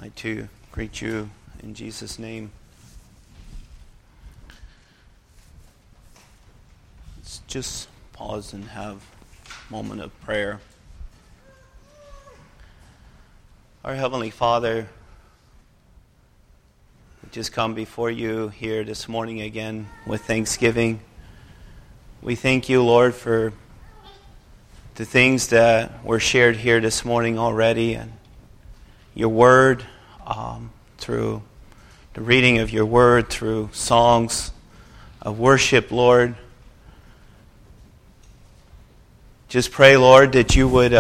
I too greet you in Jesus' name. Let's just pause and have a moment of prayer. Our Heavenly Father, we just come before you here this morning again with thanksgiving. We thank you, Lord, for the things that were shared here this morning already, and your word, through the reading of your word, through songs of worship, Lord. Just pray, Lord, that you would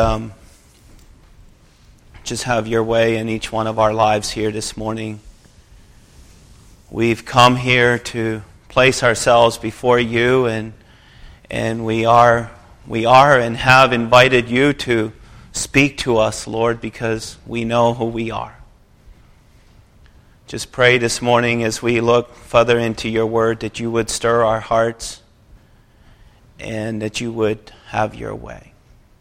just have your way in each one of our lives here this morning. We've come here to place ourselves before you, and we are and have invited you to speak to us, Lord, because we know who we are. Just pray this morning as we look further into your word that you would stir our hearts and that you would have your way.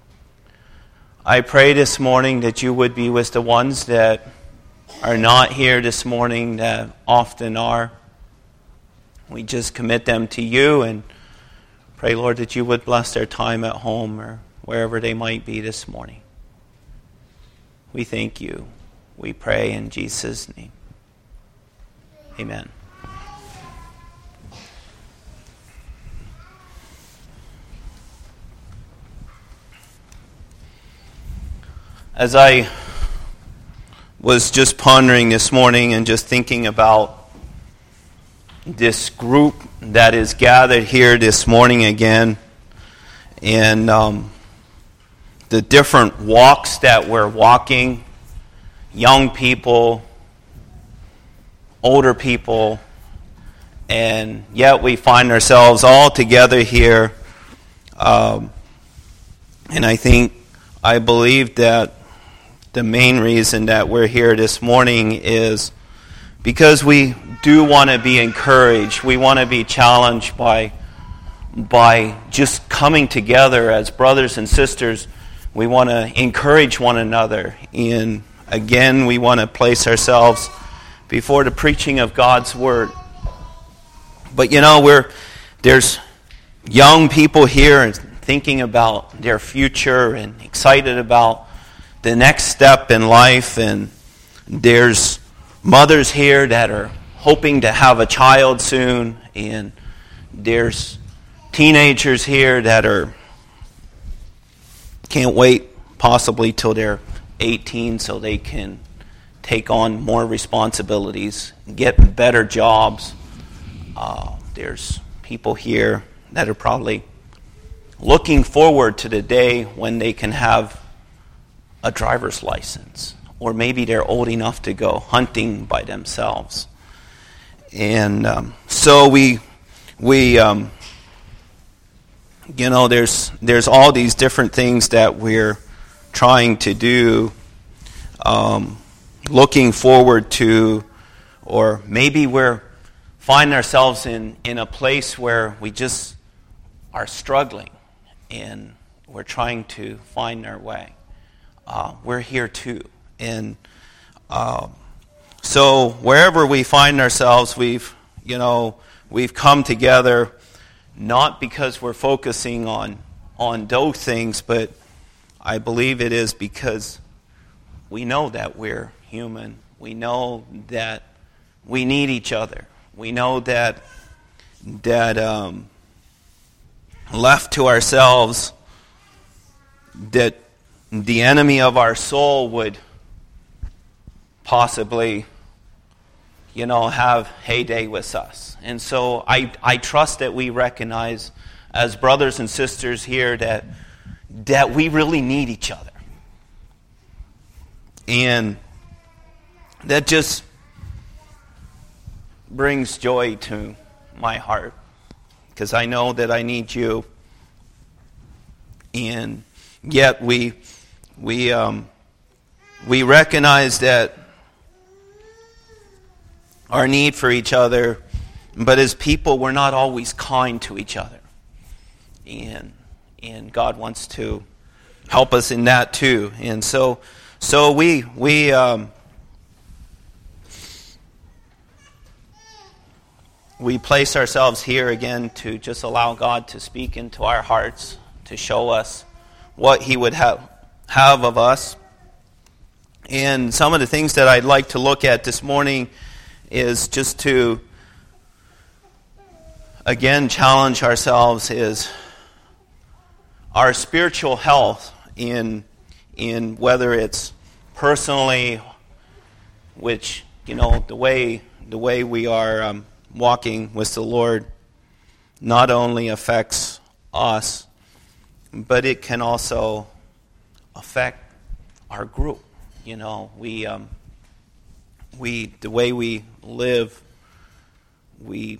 I pray this morning that you would be with the ones that are not here this morning, that often are. We just commit them to you and pray, Lord, that you would bless their time at home or wherever they might be this morning. We thank you. We pray in Jesus' name. Amen. As I was just pondering this morning and just thinking about this group that is gathered here this morning again, and the different walks that we're walking, young people, older people, and yet we find ourselves all together here. And I believe that the main reason that we're here this morning is because we do want to be encouraged. We want to be challenged by just coming together as brothers and sisters. We want to encourage one another. And again, we want to place ourselves before the preaching of God's word. But there's young people here and thinking about their future and excited about the next step in life, and there's mothers here that are hoping to have a child soon, and there's teenagers here that can't wait possibly till they're 18 so they can take on more responsibilities, get better jobs. There's people here that are probably looking forward to the day when they can have a driver's license, or maybe they're old enough to go hunting by themselves. And so there's all these different things that we're trying to do, looking forward to, or maybe we're find ourselves in a place where we just are struggling and we're trying to find our way. We're here too. And so wherever we find ourselves, we've come together not because we're focusing on those things, but I believe it is because we know that we're human. We know that we need each other. We know that left to ourselves, that the enemy of our soul would possibly, have heyday with us. And so I trust that we recognize as brothers and sisters here that we really need each other. And that just brings joy to my heart, because I know that I need you. And yet we recognize that our need for each other, but as people, we're not always kind to each other. And God wants to help us in that too. And so we we place ourselves here again to just allow God to speak into our hearts, to show us what He would have of us. And some of the things that I'd like to look at this morning is just to, again, challenge ourselves is our spiritual health in whether it's personally, which, the way we are walking with the Lord not only affects us, but it can also affect our group. The way we live, we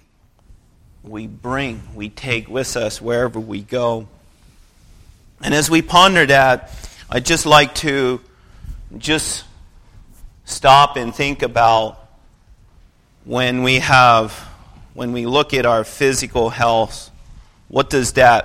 take with us wherever we go. And as we ponder that, I'd just like to just stop and think about when we look at our physical health, what do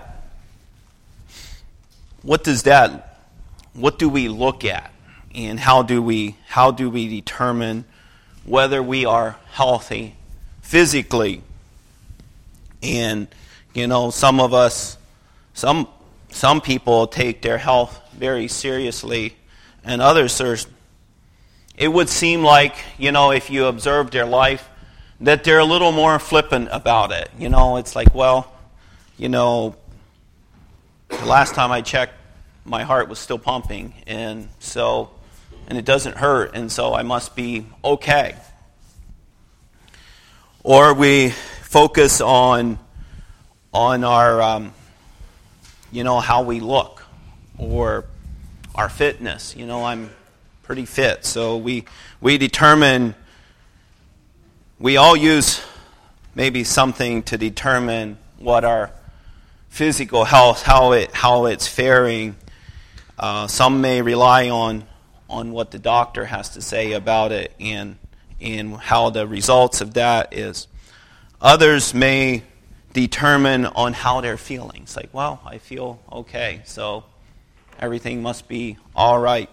we look at? And how do we determine whether we are healthy physically? And some of us, some people take their health very seriously, and others it would seem like, if you observe their life, that they're a little more flippant about it. It's like, the last time I checked, my heart was still pumping, and it doesn't hurt, and so I must be okay. Or we focus on our, how we look, or our fitness. I'm pretty fit, so we determine. We all use maybe something to determine what our physical health, how it's faring. Some may rely on what the doctor has to say about it and how the results of that is. Others may determine on how they're feeling. It's like, I feel okay, so everything must be all right.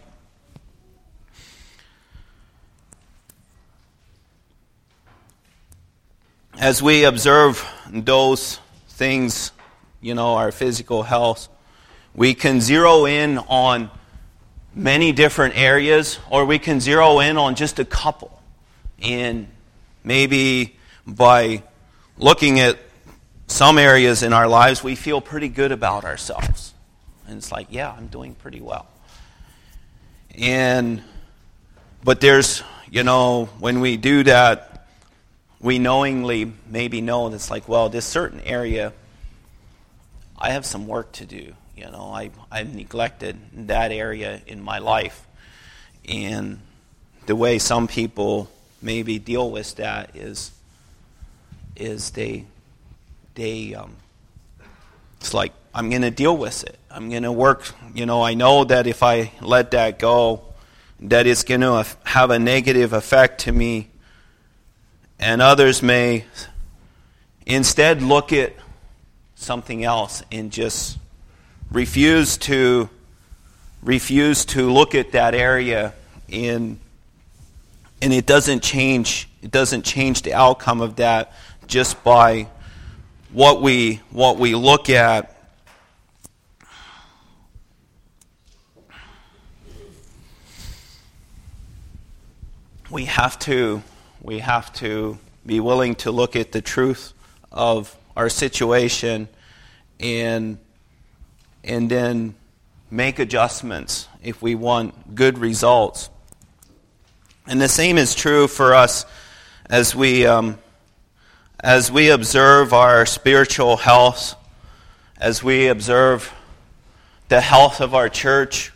As we observe those things, our physical health, we can zero in on many different areas, or we can zero in on just a couple. And maybe by looking at some areas in our lives, we feel pretty good about ourselves. And it's like, I'm doing pretty well. But there's, when we do that, we knowingly maybe know that's like, this certain area, I have some work to do. I've neglected that area in my life. And the way some people maybe deal with that is they it's like, I'm going to deal with it. I'm going to work. I know that if I let that go, that it's going to have a negative effect to me. And others may instead look at something else and just refuse to look at that area, and it doesn't change the outcome of that just by what we look at. We have to be willing to look at the truth of our situation and then make adjustments if we want good results. And the same is true for us as we observe our spiritual health, as we observe the health of our church.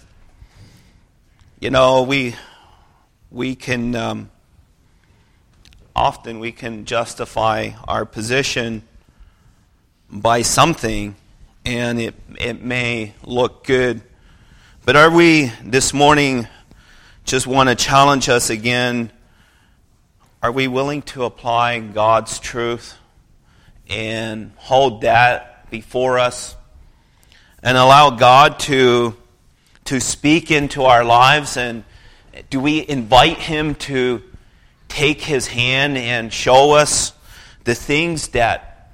We can often justify our position by something, and it may look good. But are we this morning, just want to challenge us again, are we willing to apply God's truth and hold that before us and allow God to speak into our lives? And do we invite Him to take His hand and show us the things that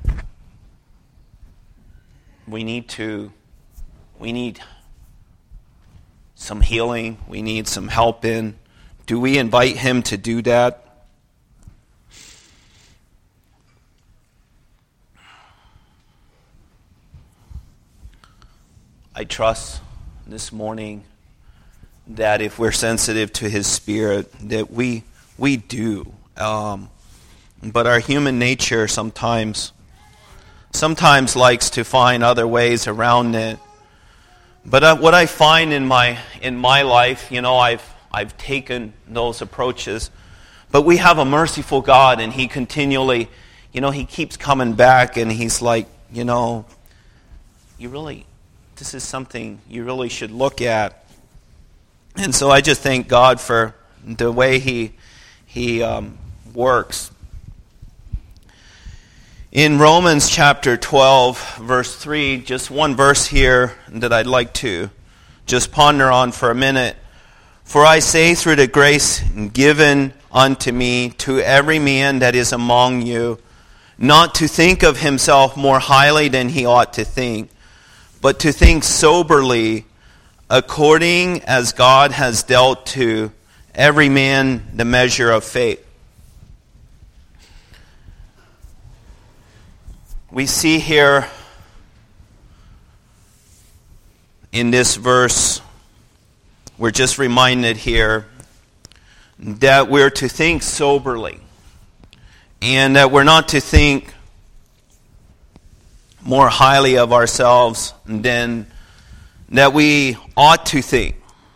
we need some healing, we need some help in, do we invite him to do that? I trust this morning that if we're sensitive to his Spirit, that we do. But our human nature sometimes likes to find other ways around it. But what I find in my life, I've taken those approaches. But we have a merciful God, and he continually, he keeps coming back, and he's like, this is something you really should look at. And so I just thank God for the way he works. In Romans chapter 12, verse 3, just one verse here that I'd like to just ponder on for a minute. For I say through the grace given unto me to every man that is among you, not to think of himself more highly than he ought to think, but to think soberly, according as God has dealt to every man the measure of faith. We see here in this verse, we're just reminded here that we're to think soberly, and that we're not to think more highly of ourselves than that we ought to think.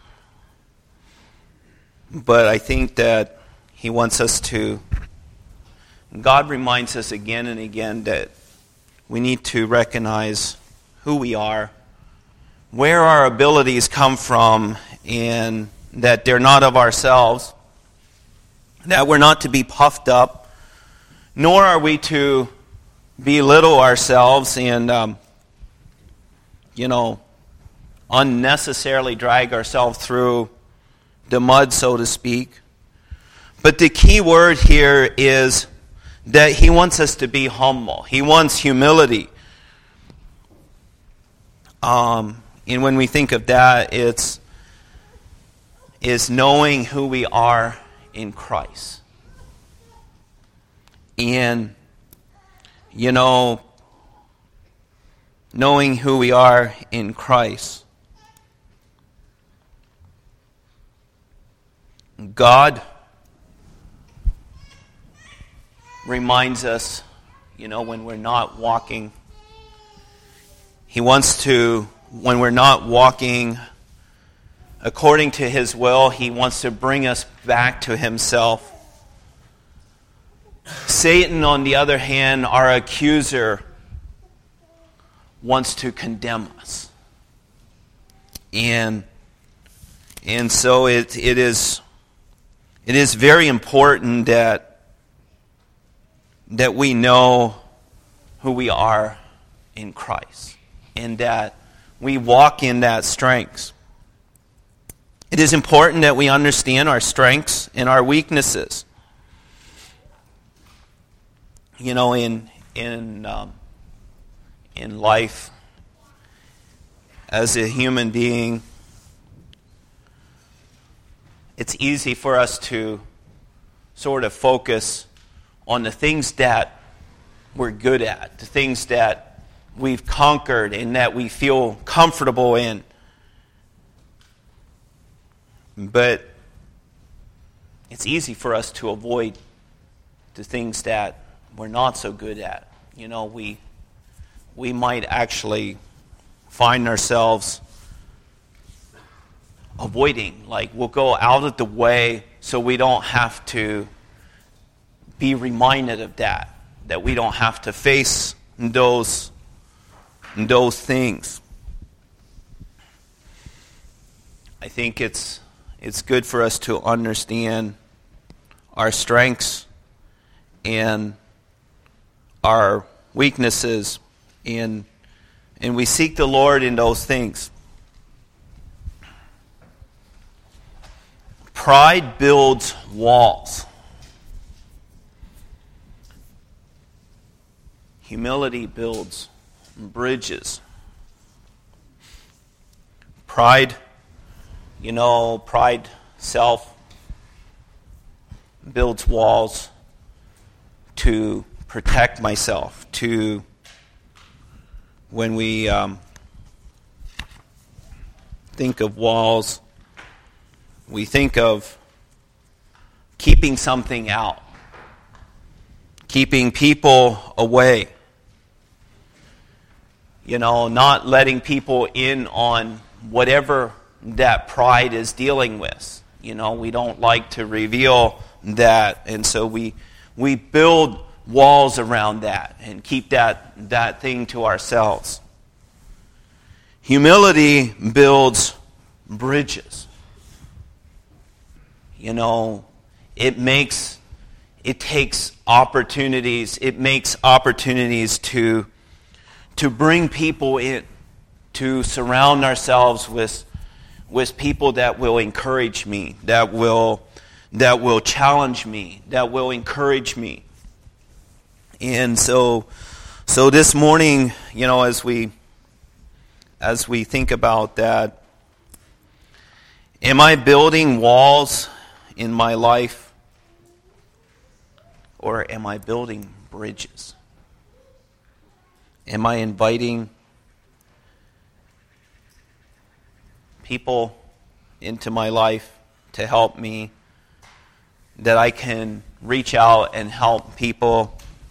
But I think that he wants us to, God reminds us again and again that we need to recognize who we are, where our abilities come from, and that they're not of ourselves, that we're not to be puffed up, nor are we to belittle ourselves and, unnecessarily drag ourselves through the mud, so to speak. But the key word here is that he wants us to be humble. He wants humility. And when we think of that, it's knowing who we are in Christ. And, knowing who we are in Christ. God reminds us, when we're not walking. He wants to, when we're not walking according to his will, he wants to bring us back to himself. Satan, on the other hand, our accuser, wants to condemn us. And so it is very important that we know who we are in Christ, and that we walk in that strength. It is important that we understand our strengths and our weaknesses. In life, as a human being, it's easy for us to sort of focus on the things that we're good at, the things that we've conquered and that we feel comfortable in. But it's easy for us to avoid the things that we're not so good at. We might actually find ourselves avoiding, like we'll go out of the way so we don't have to be reminded of that we don't have to face those things. I think it's good for us to understand our strengths and our weaknesses, and we seek the Lord in those things. Pride builds walls. Humility builds bridges. Pride, self, builds walls to protect myself. When we think of walls, we think of keeping something out, keeping people away, not letting people in on whatever that pride is dealing with. We don't like to reveal that, and so we build walls around that and keep that thing to ourselves. Humility builds bridges. It takes opportunities. It makes opportunities to bring people in, to surround ourselves with people that will encourage me, that will challenge me, that will encourage me. And so this morning, as we think about that, am I building walls in my life, or am I building bridges? Am I inviting people into my life to help me, that I can reach out and help people?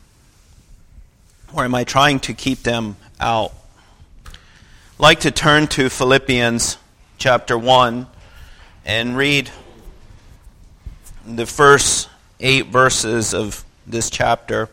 Or am I trying to keep them out? I'd like to turn to Philippians chapter 1 and read the first 8 verses of this chapter.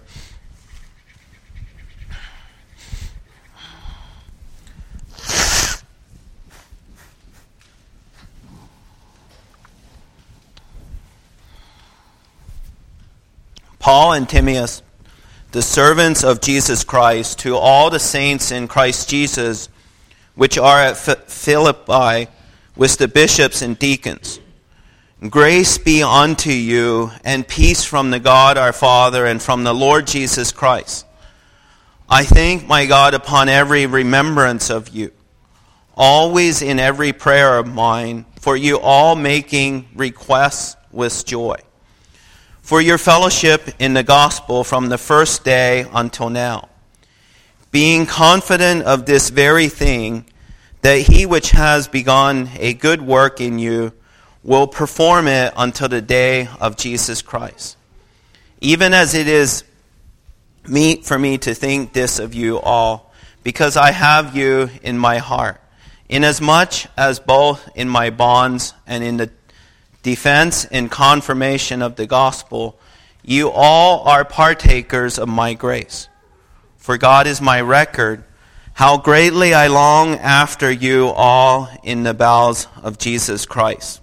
Paul and Timotheus, the servants of Jesus Christ, to all the saints in Christ Jesus, which are at Philippi, with the bishops and deacons. Grace be unto you, and peace from the God our Father and from the Lord Jesus Christ. I thank my God upon every remembrance of you, always in every prayer of mine, for you all making requests with joy, for your fellowship in the gospel from the first day until now, being confident of this very thing, that he which has begun a good work in you will perform it until the day of Jesus Christ. Even as it is meet for me to think this of you all, because I have you in my heart, inasmuch as both in my bonds and in the defense and confirmation of the gospel, you all are partakers of my grace. For God is my record, how greatly I long after you all in the bowels of Jesus Christ.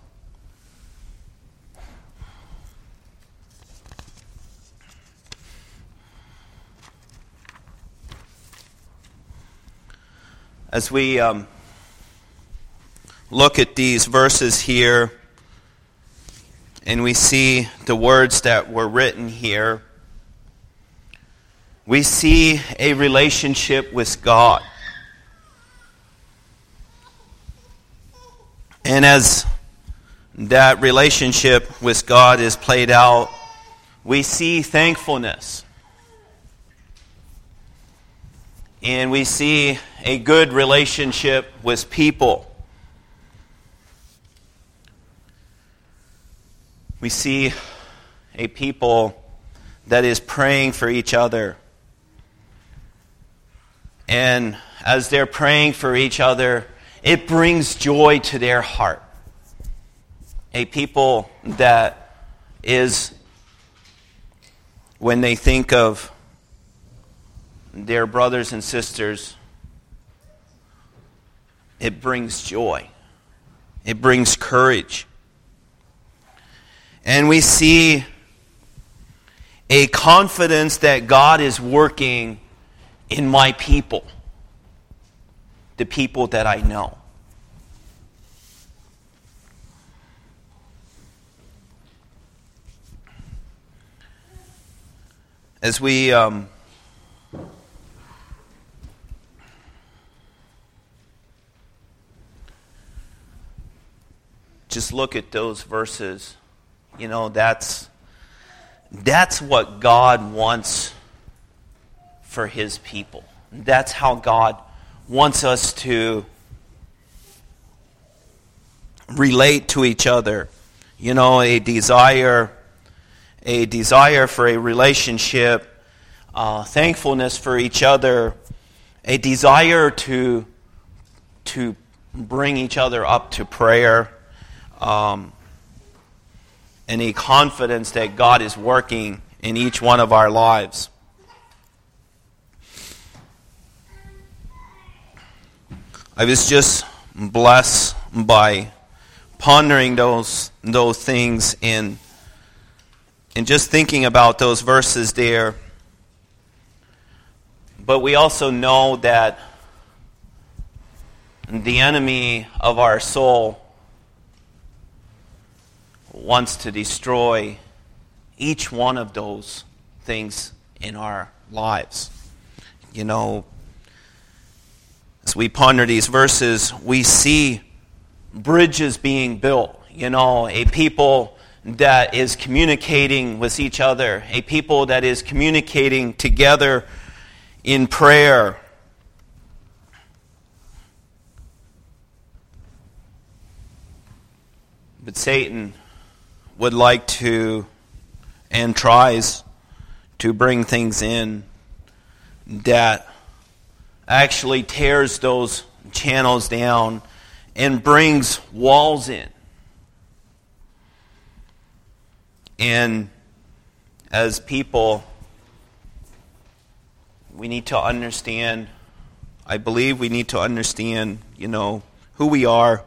As we look at these verses here, and we see the words that were written here, we see a relationship with God. And as that relationship with God is played out, we see thankfulness. And we see a good relationship with people. We see a people that is praying for each other. And as they're praying for each other, it brings joy to their heart. A people that is, when they think of their brothers and sisters, it brings joy. It brings courage. And we see a confidence that God is working in my people, the people that I know. As we just look at those verses. That's what God wants for His people. That's how God wants us to relate to each other. A desire for a relationship, thankfulness for each other, a desire to bring each other up to prayer, and a confidence that God is working in each one of our lives. I was just blessed by pondering those things and just thinking about those verses there. But we also know that the enemy of our soul wants to destroy each one of those things in our lives. As we ponder these verses, we see bridges being built. A people that is communicating with each other, a people that is communicating together in prayer. But Satan would like to and tries to bring things in that actually tears those channels down and brings walls in. And as people, we need to understand, I believe we need to understand, who we are,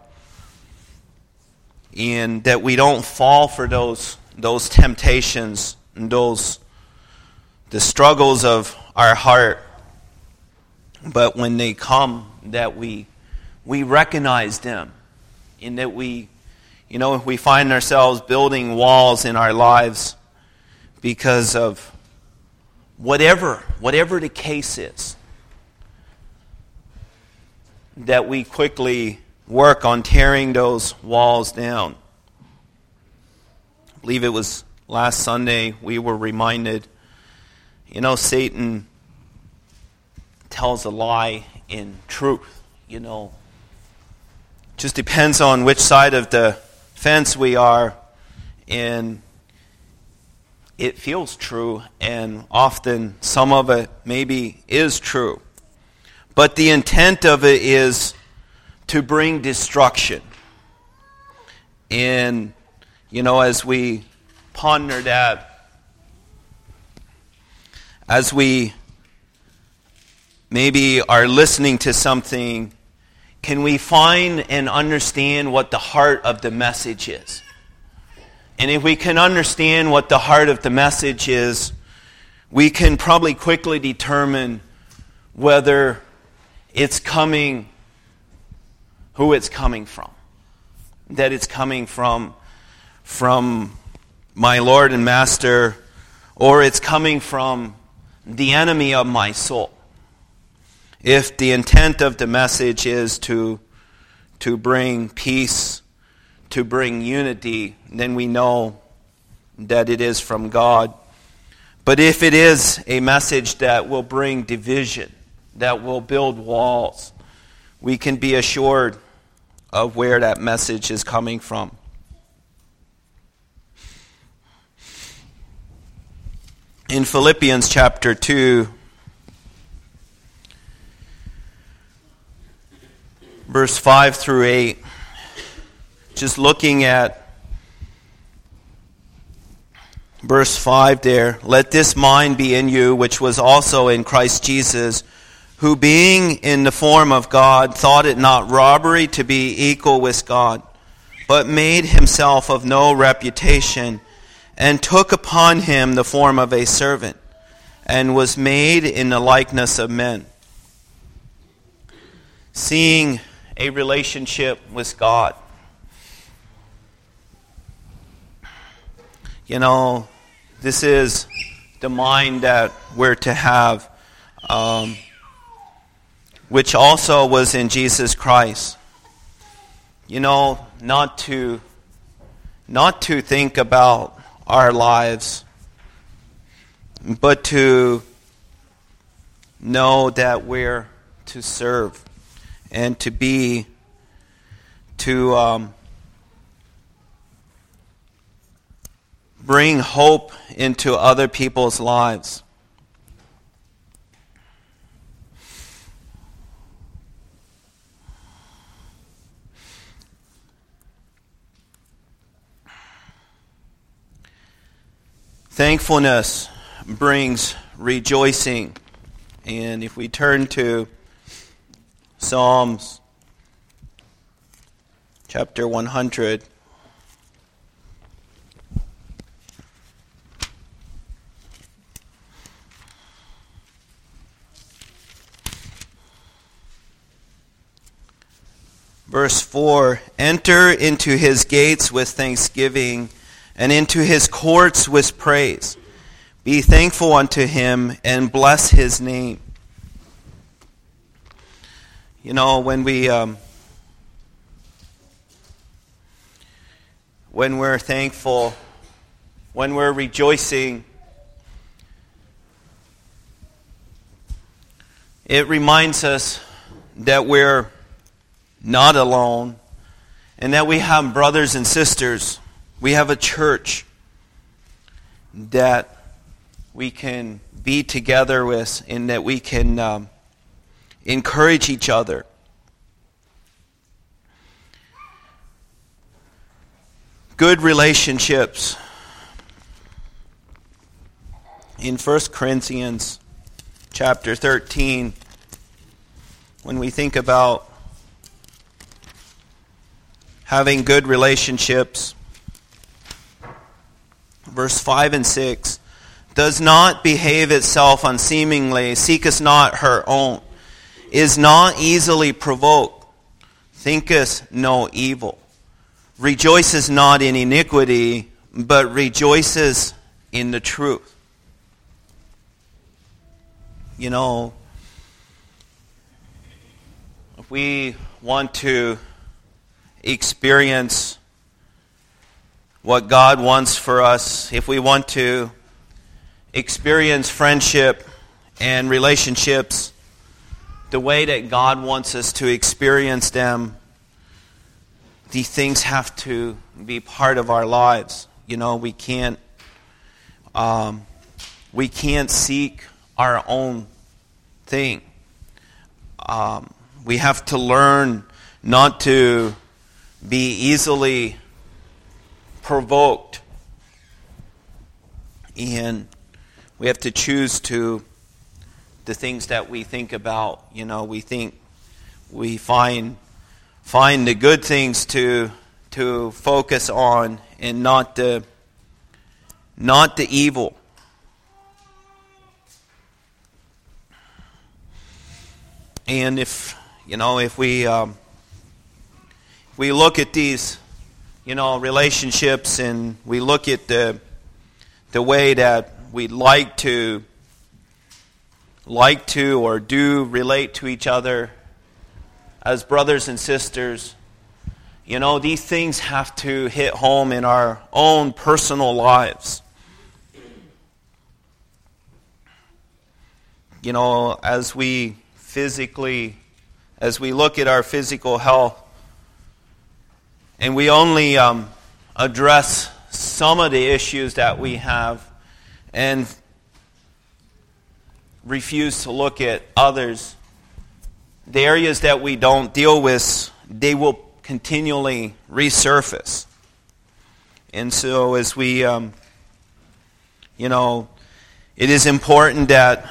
and that we don't fall for those temptations and the struggles of our heart. But when they come, that we recognize them, and that if we find ourselves building walls in our lives because of whatever the case is, that we quickly work on tearing those walls down. I believe it was last Sunday we were reminded, Satan tells a lie in truth. Just depends on which side of the fence we are, and it feels true, and often some of it maybe is true. But the intent of it is to bring destruction. And, as we ponder that, as we maybe are listening to something, can we find and understand what the heart of the message is? And if we can understand what the heart of the message is, we can probably quickly determine whether it's coming, who it's coming from. That it's coming from my Lord and Master, or it's coming from the enemy of my soul. If the intent of the message is to bring peace, to bring unity, then we know that it is from God. But if it is a message that will bring division, that will build walls, we can be assured of where that message is coming from. In Philippians chapter 2, verse 5 through 8, just looking at verse 5 there, let this mind be in you, which was also in Christ Jesus, who being in the form of God, thought it not robbery to be equal with God, but made himself of no reputation, and took upon him the form of a servant, and was made in the likeness of men. Seeing a relationship with God. This is the mind that we're to have, which also was in Jesus Christ. Not to not to think about our lives, but to know that we're to serve and to bring hope into other people's lives. Thankfulness brings rejoicing. And if we turn to Psalms chapter 100, verse 4, enter into his gates with thanksgiving, and into his courts with praise. Be thankful unto him, and bless his name. You know, when we're thankful, when we're rejoicing, it reminds us that we're not alone, and that we have brothers and sisters. We have a church that we can be together with, and that we can encourage each other. Good relationships. In 1 Corinthians chapter 13, when we think about having good relationships, verse 5 and 6, does not behave itself unseemingly, seeketh not her own, is not easily provoked, thinketh no evil, rejoices not in iniquity, but rejoices in the truth. You know, if we want to experience what God wants for us, if we want to experience friendship and relationships the way that God wants us to experience them, these things have to be part of our lives. You know, we can't seek our own thing. We have to learn not to be easily provoked, and we have to choose to the things that we think about. You know, we find the good things to focus on, and not the evil. And if we look at these, relationships, and we look at the way that we like to or do relate to each other as brothers and sisters, these things have to hit home in our own personal lives. As we look at our physical health, and we only address some of the issues that we have, and refuse to look at others, the areas that we don't deal with, they will continually resurface. And so as we, it is important that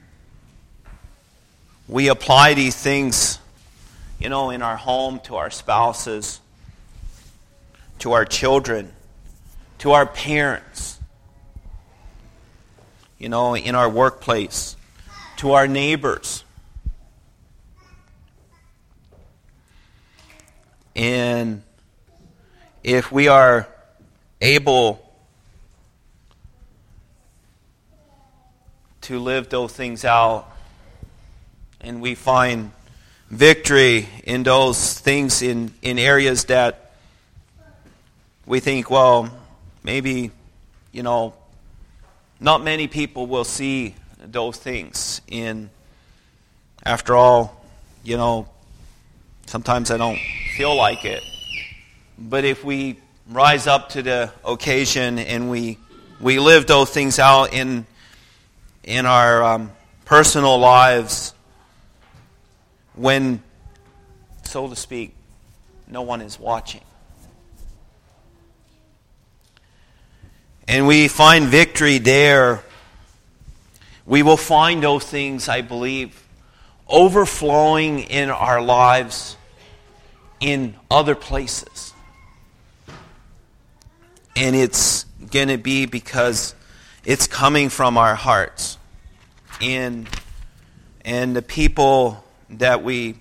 we apply these things, in our home, to our spouses, to our children, to our parents, in our workplace, to our neighbors. And if we are able to live those things out, and we find victory in those things, in areas that we think, well, maybe, not many people will see those things. After all, sometimes I don't feel like it. But if we rise up to the occasion and we live those things out in our personal lives, when, so to speak, no one is watching, and we find victory there, we will find those things, I believe, overflowing in our lives in other places. And it's going to be because it's coming from our hearts. And the people that we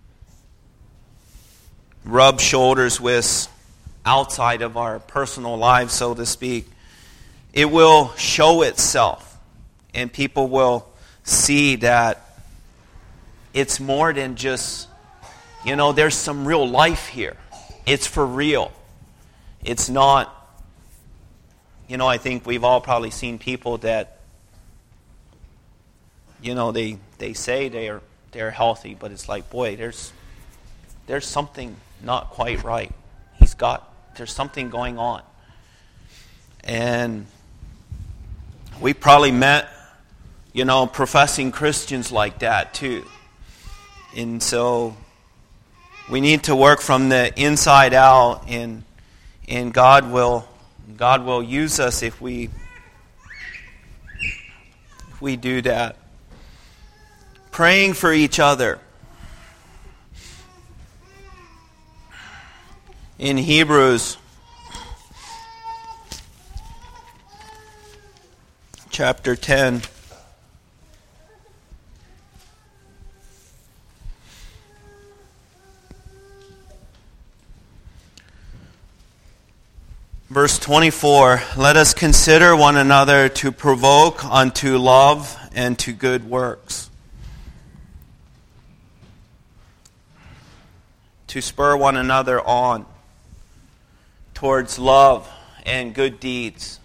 rub shoulders with outside of our personal lives, so to speak, it will show itself. And people will see that it's more than just, there's some real life here. It's for real. It's not, I think we've all probably seen people that, they say they're healthy, but it's like, boy, there's something not quite right. There's something going on. And we probably met, professing Christians like that too. And so we need to work from the inside out, and God will use us if we do that. Praying for each other. In Hebrews chapter 10, verse 24, let us consider one another to provoke unto love and to good works, to spur one another on towards love and good deeds.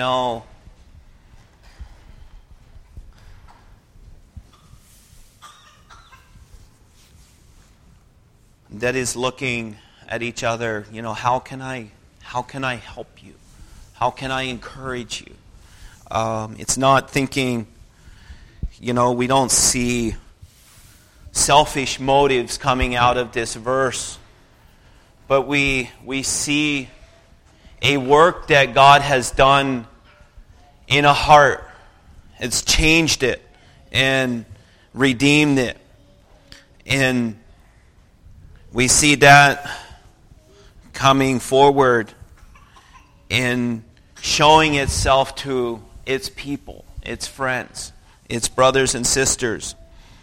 That is looking at each other, how can I help you? How can I encourage you? It's not thinking, we don't see selfish motives coming out of this verse, but we see a work that God has done in a heart. It's changed it and redeemed it. And we see that coming forward and showing itself to its people, its friends, its brothers and sisters.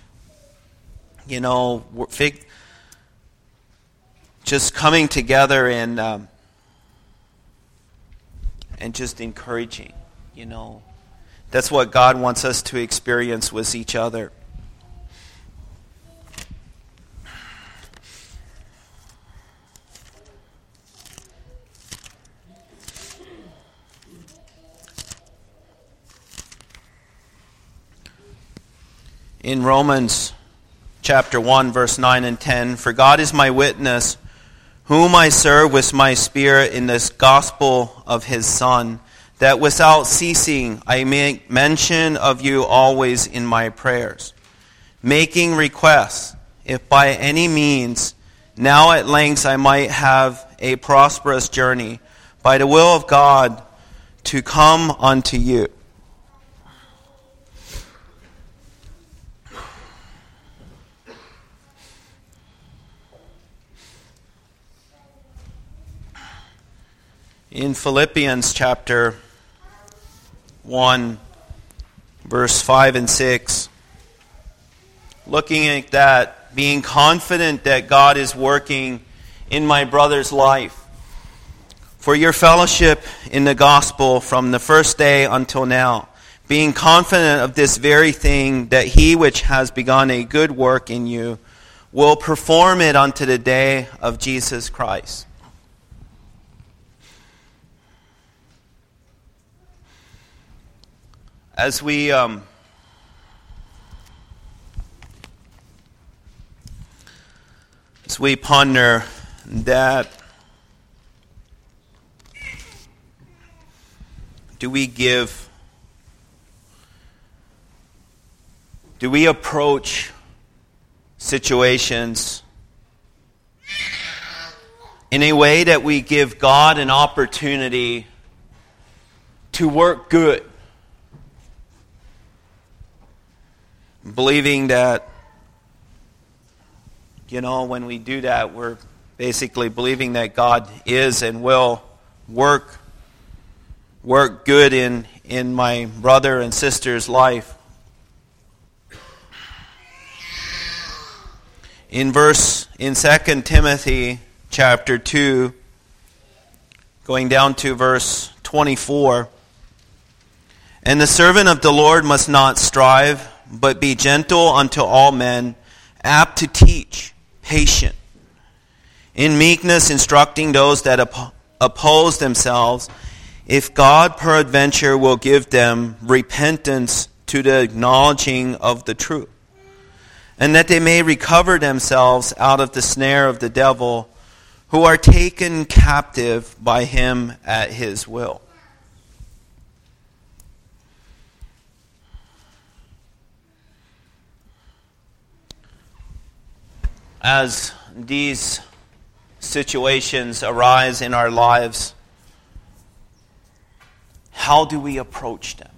Just coming together and just encouraging. That's what God wants us to experience with each other. In Romans chapter 1, verse 9 and 10, for God is my witness, whom I serve with my spirit in this gospel of his Son, that without ceasing I make mention of you always in my prayers, making requests, if by any means now at length I might have a prosperous journey, by the will of God, to come unto you. In Philippians chapter 1, verse 5 and 6, looking at that, being confident that God is working in my brother's life, for your fellowship in the gospel from the first day until now, being confident of this very thing, that he which has begun a good work in you will perform it unto the day of Jesus Christ. As we ponder that, do we approach situations in a way that we give God an opportunity to work good? Believing that, when we do that, we're basically believing that God is and will work good in my brother and sister's life. In 2 Timothy chapter 2, going down to verse 24, "And the servant of the Lord must not strive, but be gentle unto all men, apt to teach, patient, in meekness instructing those that oppose themselves, if God peradventure will give them repentance to the acknowledging of the truth, and that they may recover themselves out of the snare of the devil, who are taken captive by him at his will." As these situations arise in our lives, how do we approach them?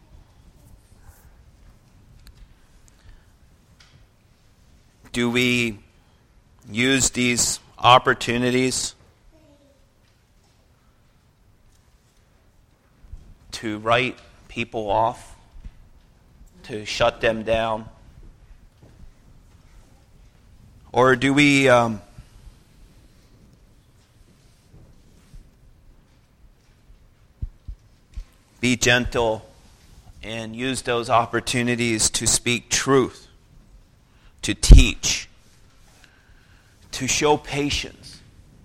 Do we use these opportunities to write people off, to shut them down? Or do we be gentle and use those opportunities to speak truth, to teach, to show patience?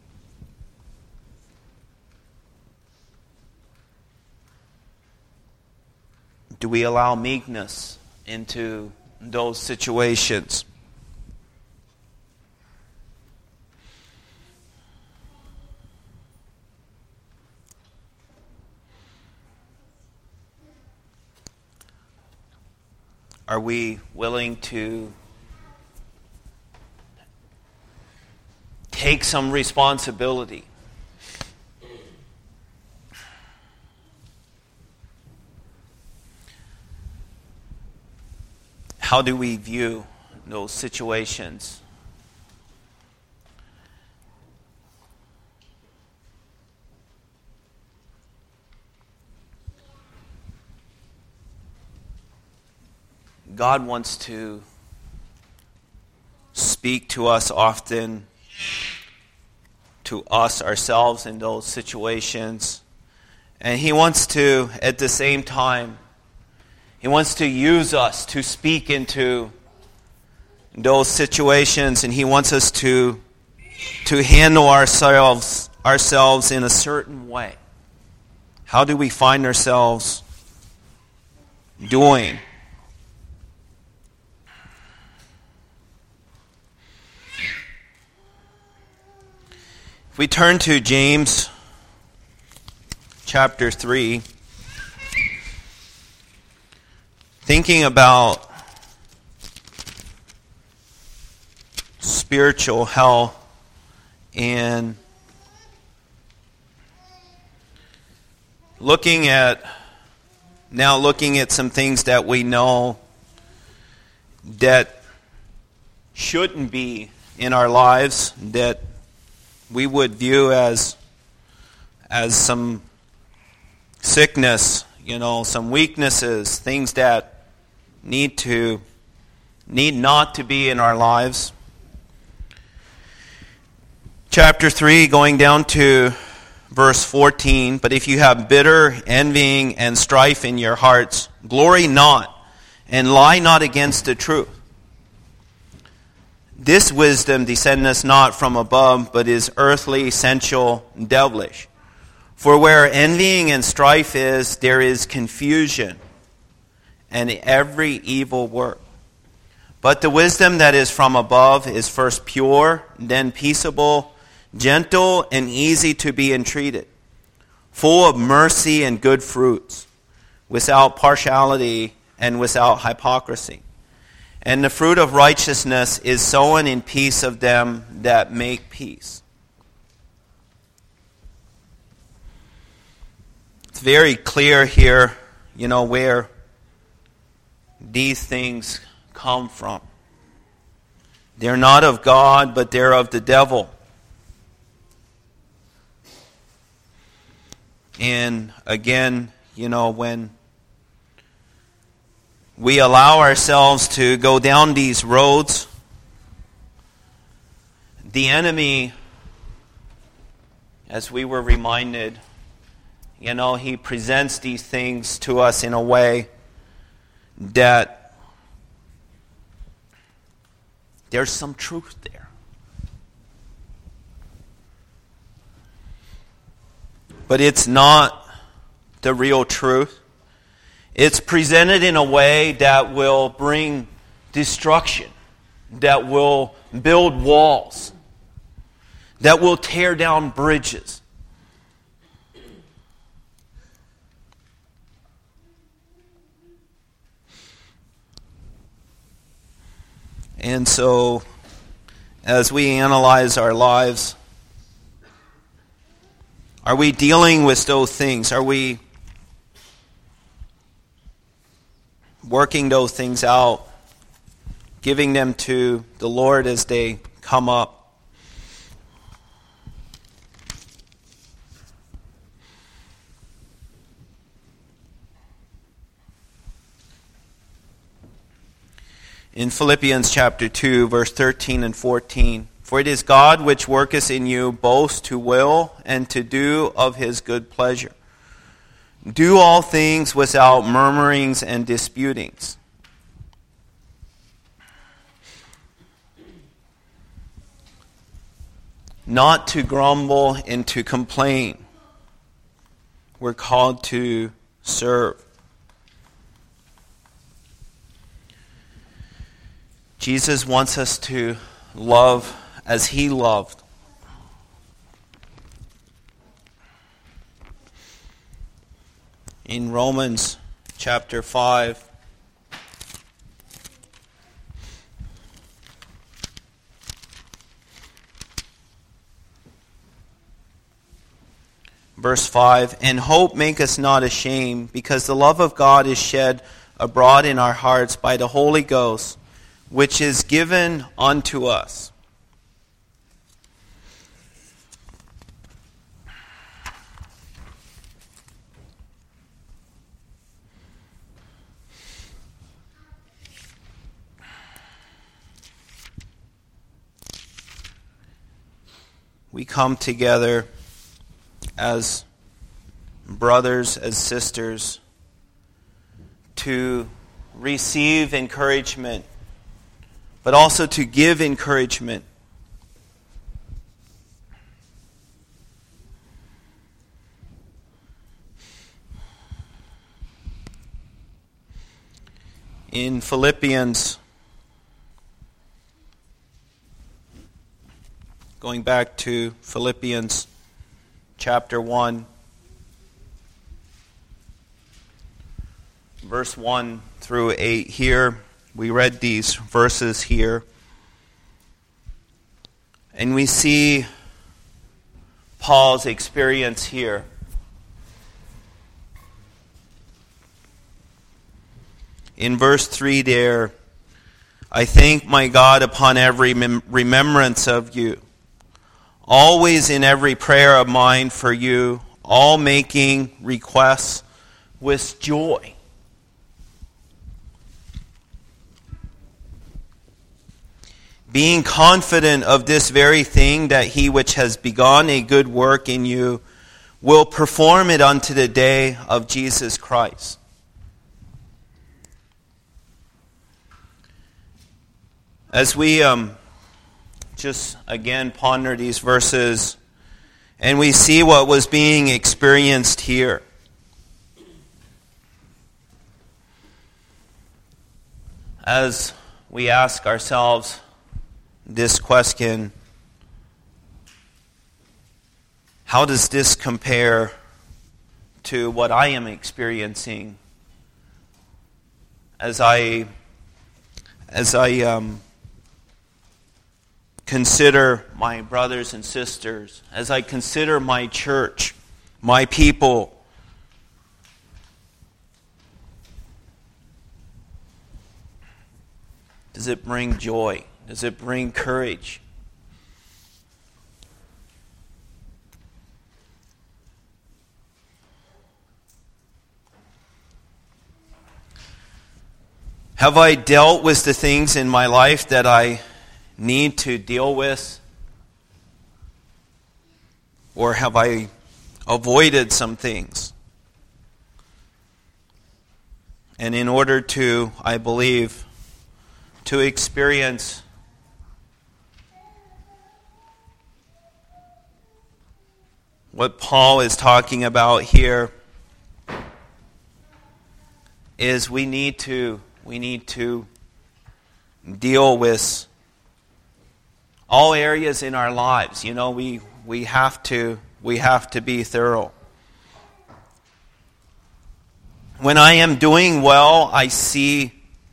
Do we allow meekness into those situations? Are we willing to take some responsibility? How do we view those situations? God wants to speak to us often, to us ourselves in those situations. And He wants to, at the same time, He wants to use us to speak into those situations, and He wants us to handle ourselves in a certain way. How do we find ourselves doing? If we turn to James chapter 3, thinking about spiritual health and looking at some things that we know that shouldn't be in our lives, that we would view as some sickness, some weaknesses, things that need not to be in our lives. Chapter 3, going down to verse 14, "But if you have bitter envying and strife in your hearts, glory not, and lie not against the truth. This wisdom descendeth not from above, but is earthly, sensual, devilish. For where envying and strife is, there is confusion. and every evil work. But the wisdom that is from above is first pure, then peaceable, gentle, and easy to be entreated, full of mercy and good fruits, without partiality and without hypocrisy. And the fruit of righteousness is sown in peace of them that make peace. It's very clear here, where these things come from. They're not of God, but they're of the devil. And again, when we allow ourselves to go down these roads, the enemy, as we were reminded, he presents these things to us in a way that there's some truth there. But it's not the real truth. It's presented in a way that will bring destruction, that will build walls, that will tear down bridges. And so, as we analyze our lives, are we dealing with those things? Are we working those things out, giving them to the Lord as they come up? In Philippians chapter 2, verse 13 and 14, for it is God which worketh in you both to will and to do of his good pleasure. Do all things without murmurings and disputings. Not to grumble and to complain. We're called to serve. Jesus wants us to love as he loved. In Romans chapter 5, verse 5, and hope maketh not ashamed, because the love of God is shed abroad in our hearts by the Holy Ghost, which is given unto us. We come together as brothers, as sisters, to receive encouragement, but also to give encouragement. In Philippians, going back to Philippians chapter 1, verse 1 through 8 here, we read these verses here, and we see Paul's experience here. In verse 3 there, I thank my God upon every remembrance of you, always in every prayer of mine for you, all making requests with joy. Being confident of this very thing, that he which has begun a good work in you will perform it unto the day of Jesus Christ. As we just again ponder these verses, and we see what was being experienced here, as we ask ourselves this question, how does this compare to what I am experiencing as I consider my brothers and sisters, as I consider my church, my people? Does it bring joy? Does it bring courage? Have I dealt with the things in my life that I need to deal with? Or have I avoided some things? And in order to, I believe, to experience what Paul is talking about here, is we need to deal with all areas in our lives. You know, we have to be thorough. When I am doing well, I see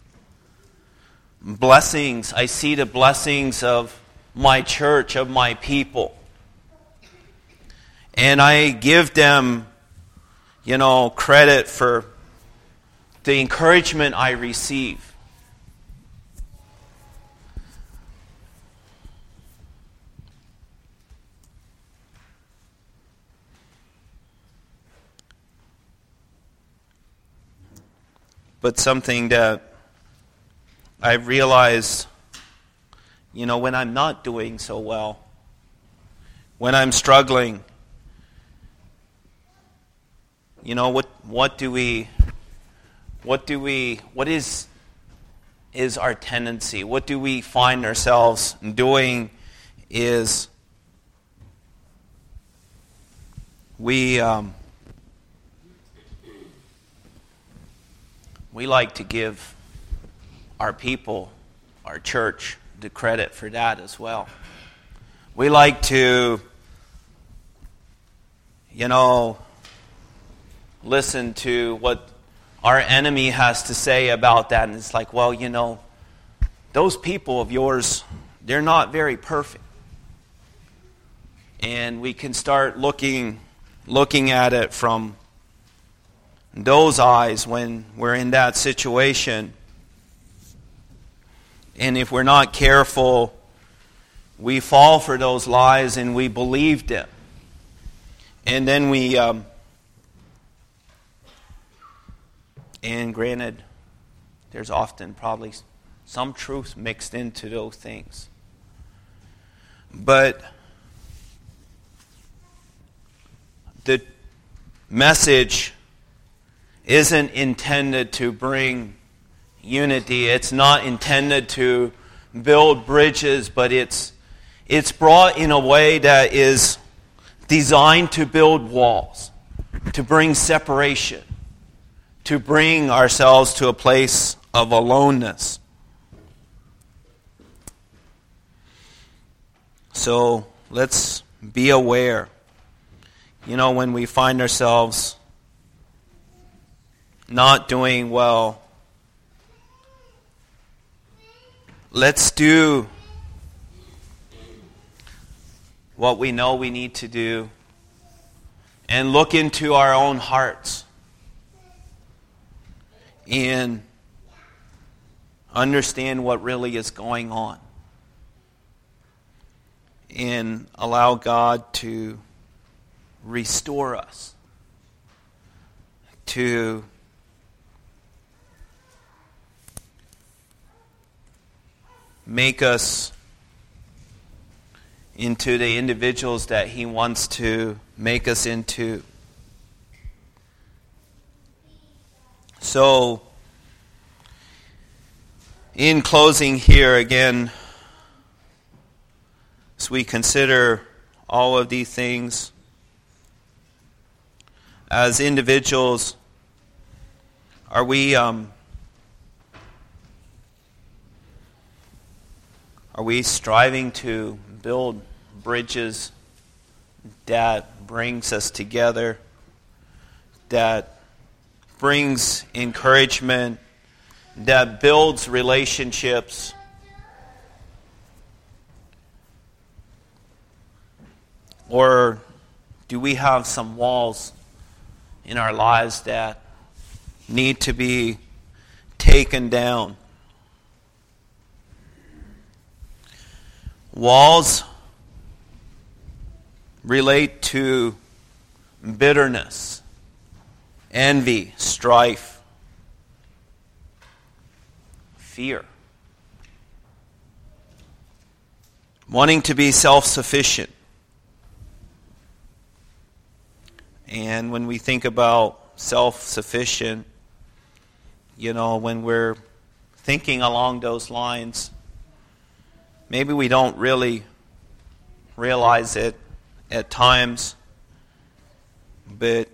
blessings. I see the blessings of my church, of my people. And I give them, credit for the encouragement I receive. But something that I've realized, when I'm not doing so well, when I'm struggling, what is our tendency? What do we find ourselves doing is we like to give our people, our church, the credit for that as well. We like to, listen to what our enemy has to say about that. And it's like, well, those people of yours, they're not very perfect. And we can start looking at it from those eyes when we're in that situation. And if we're not careful, we fall for those lies and we believe them. And then and granted, there's often probably some truth mixed into those things. But the message isn't intended to bring unity. It's not intended to build bridges, but it's brought in a way that is designed to build walls, to bring separation, to bring ourselves to a place of aloneness. So let's be aware. When we find ourselves not doing well, let's do what we know we need to do and look into our own hearts and understand what really is going on and allow God to restore us, to make us into the individuals that He wants to make us into. So, in closing here again, as we consider all of these things, as individuals, are we Are we striving to build bridges that brings us together, that brings encouragement, that builds relationships? Or do we have some walls in our lives that need to be taken down? Walls relate to bitterness, envy, strife, fear, wanting to be self-sufficient. And when we think about self-sufficient, when we're thinking along those lines, maybe we don't really realize it at times, but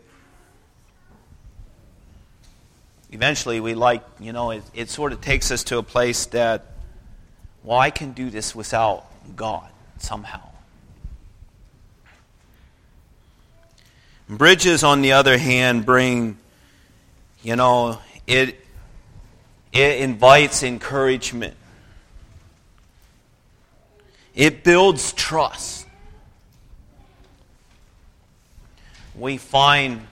eventually it sort of takes us to a place that, well, I can do this without God somehow. Bridges, on the other hand, bring, it invites encouragement. It builds trust. We find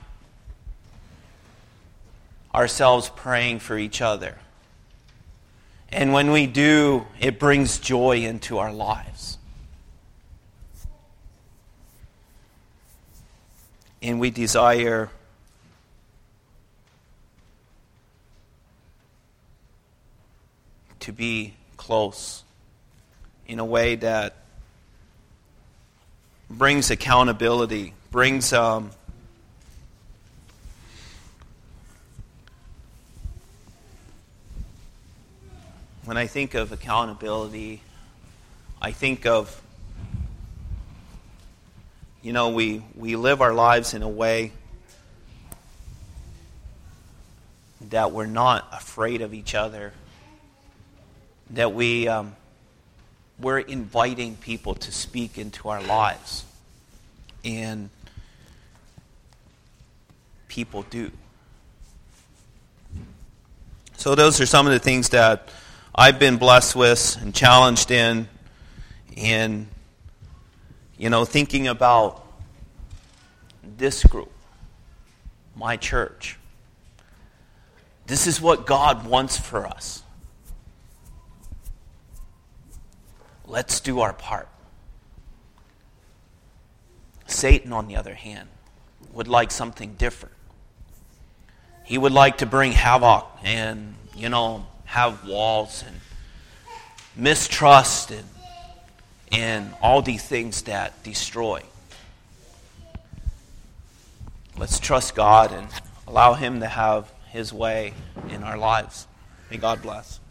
ourselves praying for each other. And when we do, it brings joy into our lives. And we desire to be close in a way that brings accountability, brings when I think of accountability, I think of, we live our lives in a way that we're not afraid of each other, that we're inviting people to speak into our lives, and people do. So those are some of the things that I've been blessed with and challenged in thinking about this group, my church. This is what God wants for us. Let's do our part. Satan, on the other hand, would like something different. He would like to bring havoc and, have walls and mistrust and all these things that destroy. Let's trust God and allow Him to have His way in our lives. May God bless.